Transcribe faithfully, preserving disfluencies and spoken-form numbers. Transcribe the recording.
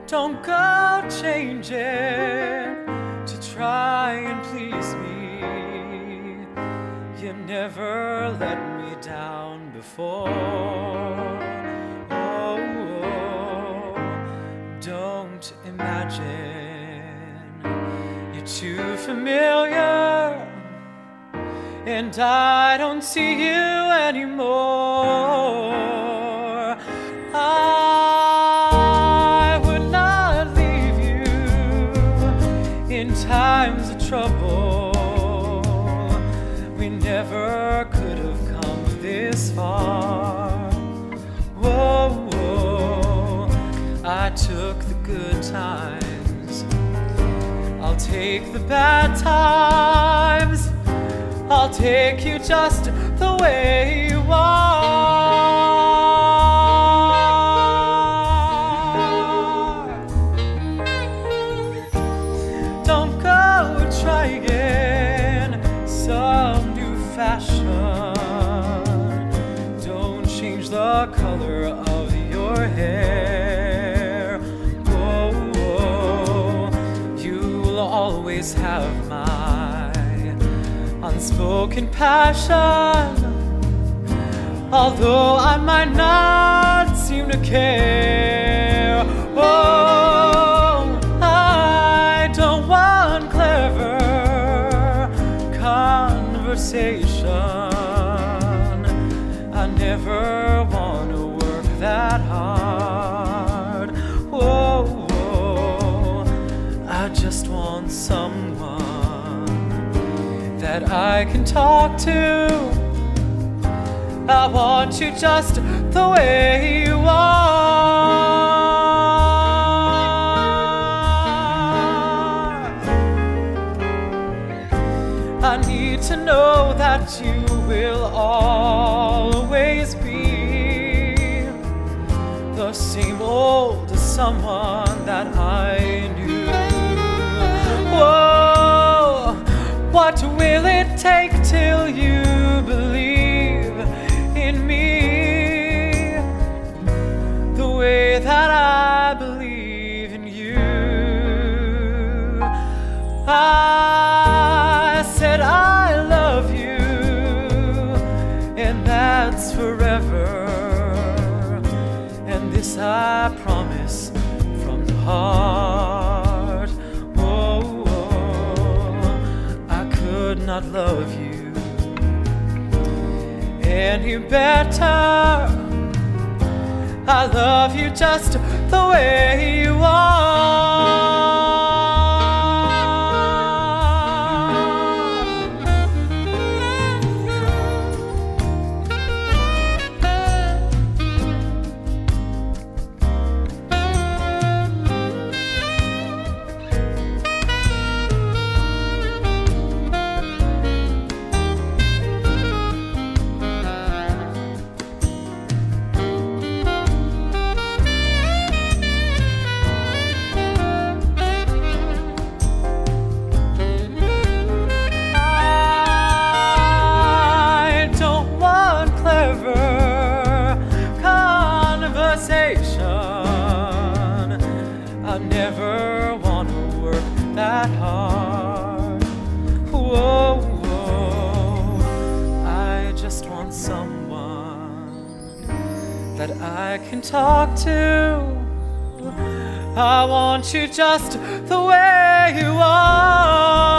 Don't go changing to try and please me. You never let me down before. Oh, oh, don't imagine you're too familiar, and I don't see you anymore. I would not leave you in times of trouble. We never could have come this far. Whoa, whoa. I took the good times, I'll take the bad times. I'll take you just the way you are. Don't go try again some new fashion. Don't change the color of your hair. Whoa, whoa. You'll always have my unspoken passion, although I might not seem to care. Oh, I don't want clever conversation. I never want to work that hard. Whoa, whoa. I just want someone that I can talk to. I want you just the way you are. I need to know that you will always be the same old someone that I knew. Whoa, what will it take till you believe in me the way that I believe in you? I said I love you, and that's forever, and this I promise from the heart. Oh, oh, I could not love you any better. I love you just the way you are. I never want to work that hard. Whoa, whoa. I just want someone that I can talk to. I want you just the way you are.